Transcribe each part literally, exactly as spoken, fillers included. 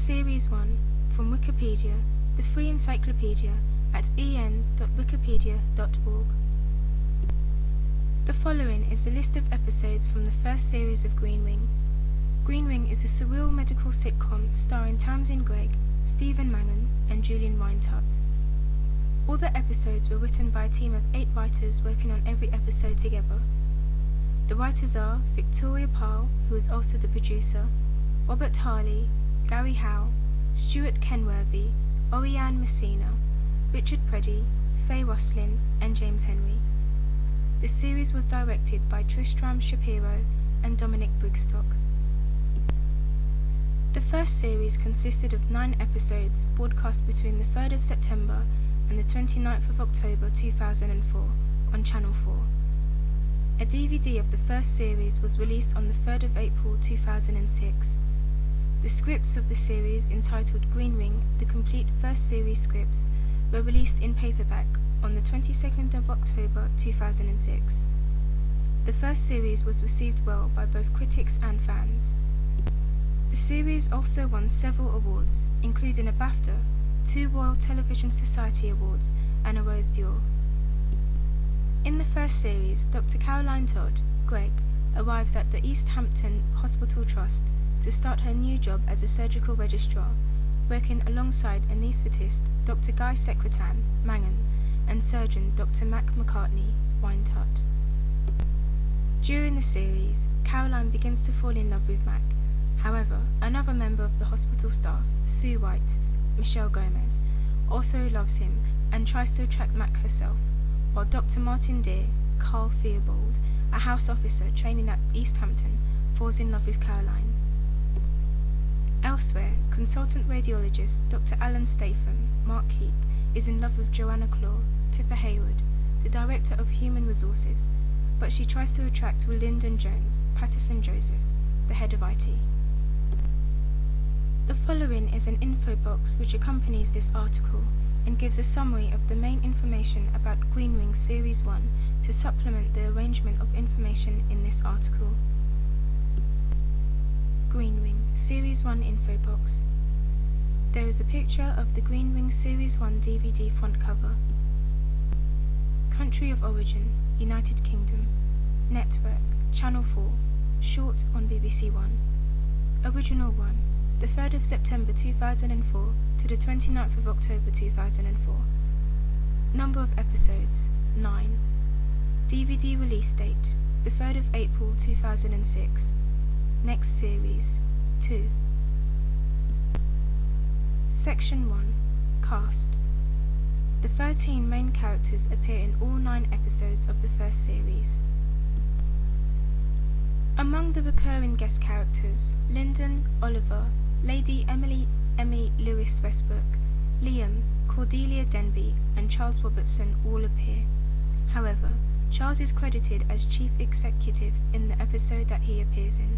Series one from Wikipedia, the free encyclopedia at e n dot wikipedia dot org. The following is a list of episodes from the first series of Green Wing. Green Wing is a surreal medical sitcom starring Tamsin Greig, Stephen Mangan, and Julian Weintraub. All the episodes were written by a team of eight writers working on every episode together. The writers are Victoria Parle, who is also the producer, Robert Harley, Gary Howe, Stuart Kenworthy, Oriane Messina, Richard Preddy, Faye Roslin, and James Henry. The series was directed by Tristram Shapiro and Dominic Brigstock. The first series consisted of nine episodes broadcast between the third of September and the twenty-ninth of October two thousand four on Channel four. A D V D of the first series was released on the third of April two thousand six. The scripts of the series, entitled Green Wing, the complete first series scripts, were released in paperback on the twenty-second of October two thousand six. The first series was received well by both critics and fans. The series also won several awards, including a BAFTA, two Royal Television Society Awards, and a Rose d'Or. In the first series, Doctor Caroline Todd, Greg, arrives at the East Hampton Hospital Trust to start her new job as a surgical registrar, working alongside anaesthetist Doctor Guy Secretan, Mangan, and surgeon Doctor Mac McCartney, Weintraub. During the series, Caroline begins to fall in love with Mac. However, another member of the hospital staff, Sue White, Michelle Gomez, also loves him and tries to attract Mac herself, while Doctor Martin Deer, Carl Theobald, a house officer training at East Hampton, falls in love with Caroline. Elsewhere, consultant radiologist Doctor Alan Statham, Mark Heap, is in love with Joanna Claw, Pippa Hayward, the Director of Human Resources, but she tries to attract Lyndon Jones, Patterson Joseph, the head of I T. The following is an info box which accompanies this article and gives a summary of the main information about Green Wing Series one to supplement the arrangement of information in this article. Green Wing Series one info box. There is a picture of the Green Wing Series one D V D front cover. Country of origin, United Kingdom. Network, Channel four. Short on B B C One. Original one, the third of September two thousand four to the twenty-ninth of October two thousand four. Number of episodes, nine. D V D release date, the third of April two thousand six. Next series, two. Section one. Cast. The thirteen main characters appear in all nine episodes of the first series. Among the recurring guest characters, Lyndon, Oliver, Lady Emily Emmy Lewis Westbrook, Liam, Cordelia Denby, and Charles Robertson all appear. However, Charles is credited as chief executive in the episode that he appears in.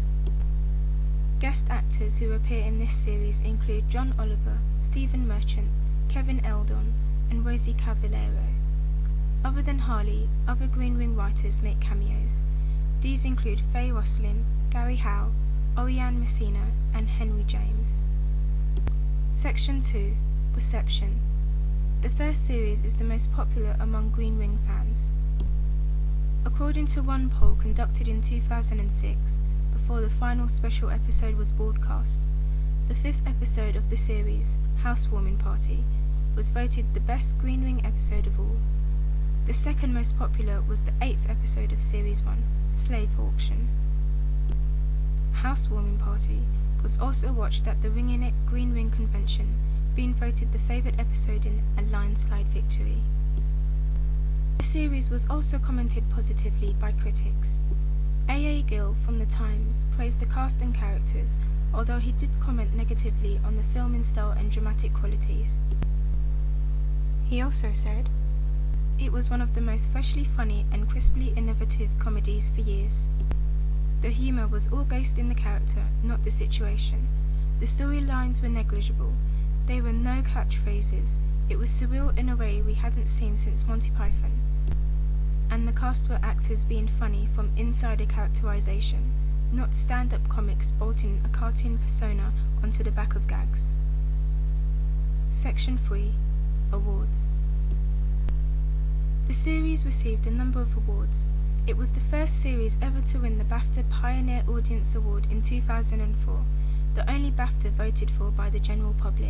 Guest actors who appear in this series include John Oliver, Stephen Merchant, Kevin Eldon, and Rosie Cavallero. Other than Harley, other Green Wing writers make cameos. These include Faye Roslin, Gary Howe, Oriane Messina, and Henry James. Section two. Reception. The first series is the most popular among Green Wing fans. According to one poll conducted in two thousand six, before the final special episode was broadcast, the fifth episode of the series, Housewarming Party, was voted the best Green Wing episode of all. The second most popular was the eighth episode of Series one, Slave Auction. Housewarming Party was also watched at the Ringinet Green Wing Convention, being voted the favourite episode in a landslide victory. The series was also commented positively by critics. A A Gill from The Times praised the cast and characters, although he did comment negatively on the filming style and dramatic qualities. He also said, "It was one of the most freshly funny and crisply innovative comedies for years. The humour was all based in the character, not the situation. The storylines were negligible. There were no catchphrases. It was surreal in a way we hadn't seen since Monty Python. And the cast were actors being funny from insider characterization. not stand-up comics bolting a cartoon persona onto the back of gags. Section three. Awards. The series received a number of awards. It was the first series ever to win the BAFTA Pioneer Audience Award in two thousand four, the only BAFTA voted for by the general public.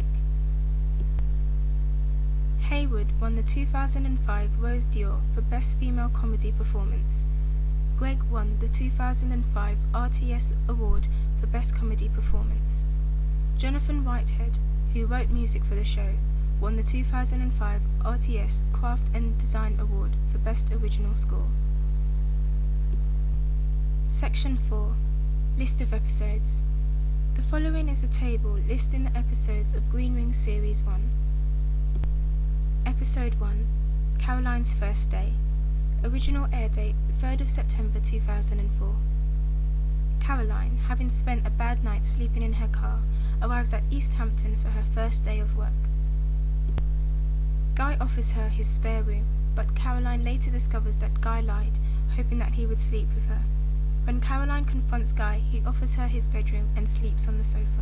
Haywood won the two thousand five Rose d'Or for Best Female Comedy Performance. Greg won the two thousand five R T S Award for Best Comedy Performance. Jonathan Whitehead, who wrote music for the show, won the two thousand five R T S Craft and Design Award for Best Original Score. Section four. List of episodes. The following is a table listing the episodes of Green Ring Series one. Episode one. Caroline's First Day. Original air date third of September two thousand four. Caroline, having spent a bad night sleeping in her car, arrives at East Hampton for her first day of work. Guy offers her his spare room, but Caroline later discovers that Guy lied, hoping that he would sleep with her. When Caroline confronts Guy, he offers her his bedroom and sleeps on the sofa.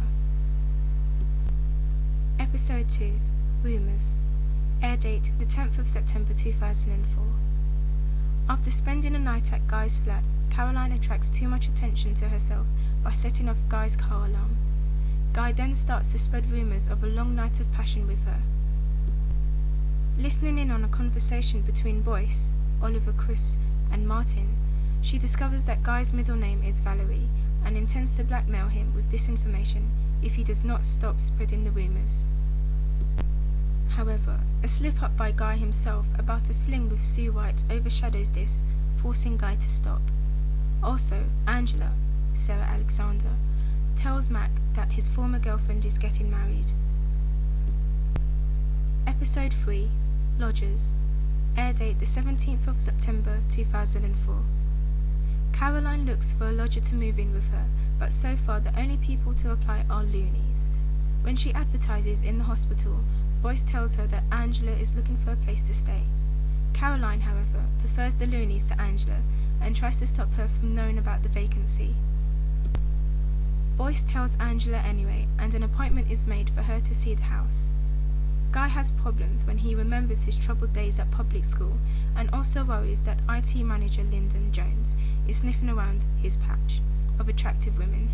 Episode two. Rumours. Air date the tenth of September two thousand four. After spending a night at Guy's flat, Caroline attracts too much attention to herself by setting off Guy's car alarm. Guy then starts to spread rumours of a long night of passion with her. Listening in on a conversation between Boyce, Oliver Chris, and Martin, she discovers that Guy's middle name is Valerie and intends to blackmail him with this information if he does not stop spreading the rumours. However, a slip-up by Guy himself about a fling with Sue White overshadows this, forcing Guy to stop. Also, Angela, Sarah Alexander, tells Mac that his former girlfriend is getting married. Episode three. Lodgers. Air date the seventeenth of September two thousand four. Caroline looks for a lodger to move in with her, but so far the only people to apply are loonies. When she advertises in the hospital, Boyce tells her that Angela is looking for a place to stay. Caroline, however, prefers the loonies to Angela and tries to stop her from knowing about the vacancy. Boyce tells Angela anyway, and an appointment is made for her to see the house. Guy has problems when he remembers his troubled days at public school and also worries that I T manager Lyndon Jones is sniffing around his patch of attractive women.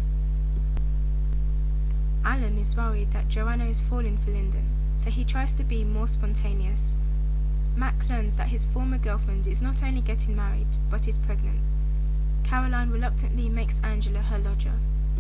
Alan is worried that Joanna is falling for Lyndon, so he tries to be more spontaneous. Mac learns that his former girlfriend is not only getting married, but is pregnant. Caroline reluctantly makes Angela her lodger.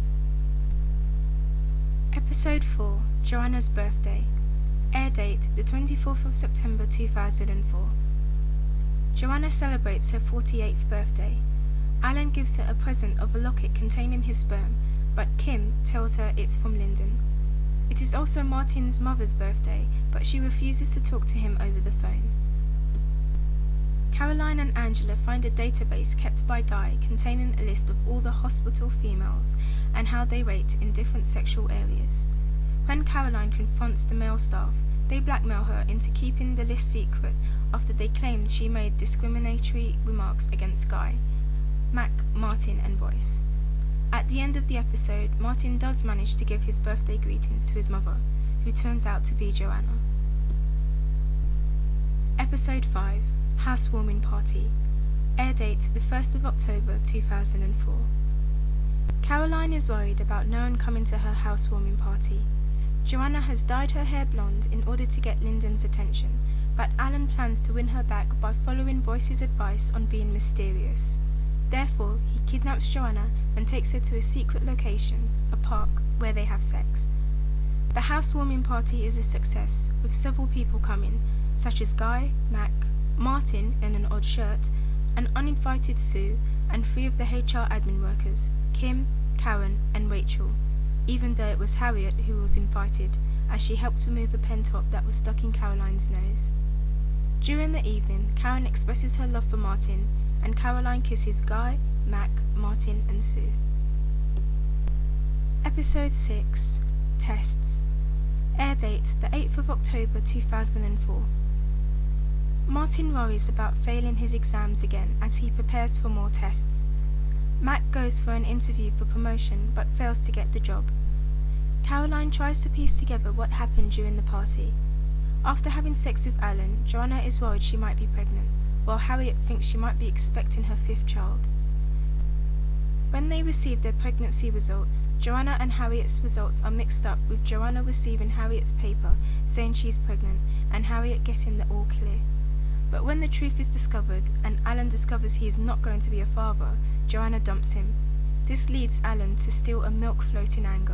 Episode four. Joanna's Birthday. Air date the twenty-fourth of September two thousand four. Joanna celebrates her forty-eighth birthday. Alan gives her a present of a locket containing his sperm, but Kim tells her it's from Lyndon. It is also Martin's mother's birthday, but she refuses to talk to him over the phone. Caroline and Angela find a database kept by Guy containing a list of all the hospital females and how they rate in different sexual areas. When Caroline confronts the male staff, they blackmail her into keeping the list secret after they claimed she made discriminatory remarks against Guy, Mac, Martin, and Boyce. At the end of the episode, Martin does manage to give his birthday greetings to his mother, who turns out to be Joanna. Episode five. Housewarming Party. Air date the first of October two thousand four. Caroline is worried about no one coming to her housewarming party. Joanna has dyed her hair blonde in order to get Lyndon's attention, but Alan plans to win her back by following Boyce's advice on being mysterious. Therefore, he kidnaps Joanna and takes her to a secret location, a park, where they have sex. The housewarming party is a success, with several people coming, such as Guy, Mac, Martin in an odd shirt, an uninvited Sue, and three of the H R admin workers, Kim, Karen, and Rachel, even though it was Harriet who was invited, as she helped remove a pen top that was stuck in Caroline's nose. During the evening, Karen expresses her love for Martin, and Caroline kisses Guy, Mac, Martin, and Sue. Episode six. Tests. Air date the eighth of October two thousand four. Martin worries about failing his exams again as he prepares for more tests. Mac goes for an interview for promotion but fails to get the job. Caroline tries to piece together what happened during the party. After having sex with Alan, Joanna is worried she might be pregnant, while Harriet thinks she might be expecting her fifth child. When they receive their pregnancy results, Joanna and Harriet's results are mixed up, with Joanna receiving Harriet's paper saying she's pregnant and Harriet getting the all clear. But when the truth is discovered and Alan discovers he is not going to be a father, Joanna dumps him. This leads Alan to steal a milk float in anger.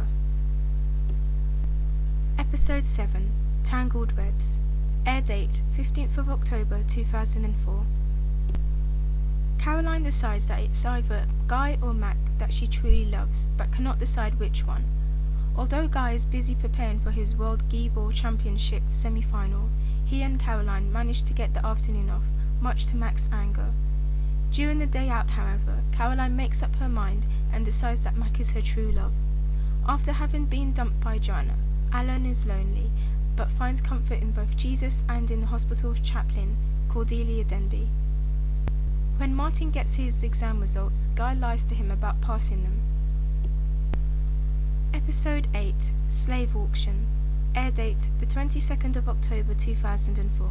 Episode seven, Tangled Webs. Air date fifteenth of October two thousand four. Caroline decides that it's either Guy or Mac that she truly loves, but cannot decide which one. Although Guy is busy preparing for his World Gee-Ball Championship semi-final, he and Caroline manage to get the afternoon off, much to Mac's anger. During the day out, however, Caroline makes up her mind and decides that Mac is her true love. After having been dumped by Joanna, Alan is lonely, but finds comfort in both Jesus and in the hospital chaplain, Cordelia Denby. When Martin gets his exam results, Guy lies to him about passing them. Episode eight, Slave Auction. Air date the twenty-second of October two thousand four.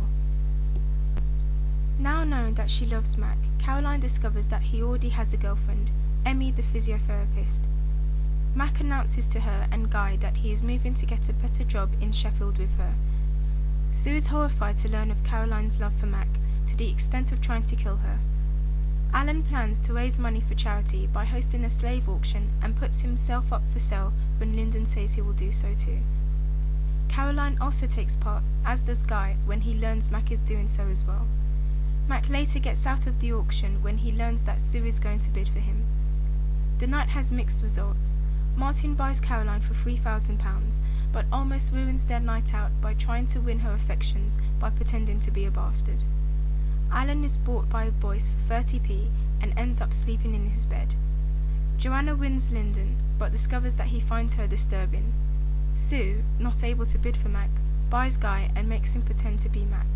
Now knowing that she loves Mac, Caroline discovers that he already has a girlfriend, Emmy the physiotherapist. Mac announces to her and Guy that he is moving to get a better job in Sheffield with her. Sue is horrified to learn of Caroline's love for Mac, to the extent of trying to kill her. Alan plans to raise money for charity by hosting a slave auction and puts himself up for sale when Lyndon says he will do so too. Caroline also takes part, as does Guy, when he learns Mac is doing so as well. Mac later gets out of the auction when he learns that Sue is going to bid for him. The night has mixed results. Martin buys Caroline for three thousand pounds, but almost ruins their night out by trying to win her affections by pretending to be a bastard. Alan is bought by Boyce for thirty p and ends up sleeping in his bed. Joanna wins Lyndon, but discovers that he finds her disturbing. Sue, not able to bid for Mac, buys Guy and makes him pretend to be Mac.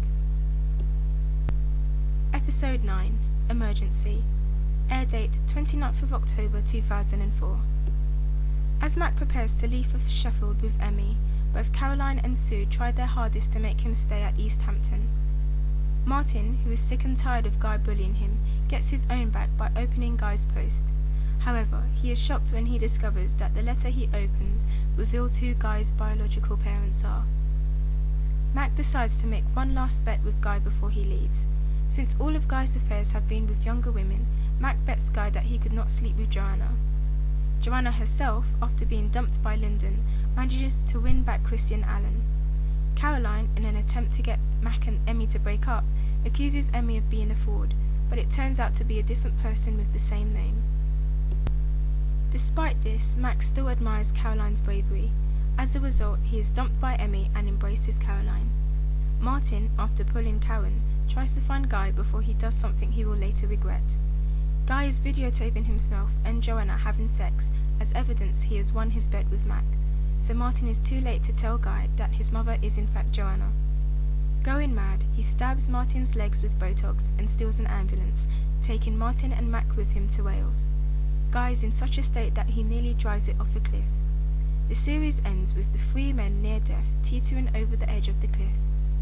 Episode nine, Emergency. Air date twenty-ninth of October two thousand four. As Mac prepares to leave for Sheffield with Emmy, both Caroline and Sue try their hardest to make him stay at East Hampton. Martin, who is sick and tired of Guy bullying him, gets his own back by opening Guy's post. However, he is shocked when he discovers that the letter he opens reveals who Guy's biological parents are. Mac decides to make one last bet with Guy before he leaves. Since all of Guy's affairs have been with younger women, Mac bets Guy that he could not sleep with Joanna. Joanna herself, after being dumped by Lyndon, manages to win back Christian Allen. Caroline, in an attempt to get Mac and Emmy to break up, accuses Emmy of being a fraud, but it turns out to be a different person with the same name. Despite this, Mac still admires Caroline's bravery. As a result, he is dumped by Emmy and embraces Caroline. Martin, after pulling Karen, tries to find Guy before he does something he will later regret. Guy is videotaping himself and Joanna having sex as evidence he has won his bet with Mac, so Martin is too late to tell Guy that his mother is in fact Joanna. Going mad, he stabs Martin's legs with Botox and steals an ambulance, taking Martin and Mac with him to Wales. Guy is in such a state that he nearly drives it off a cliff. The series ends with the three men near death teetering over the edge of the cliff.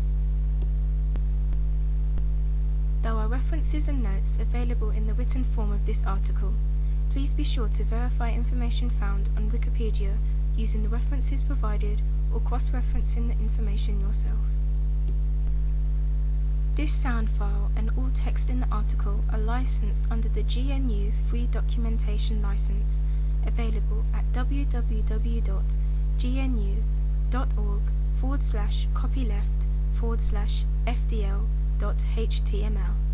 There are references and notes available in the written form of this article. Please be sure to verify information found on Wikipedia using the references provided or cross-referencing the information yourself. This sound file and all text in the article are licensed under the G N U Free Documentation License, available at www.gnu.org forward slash copyleft forward slash fdl dot html.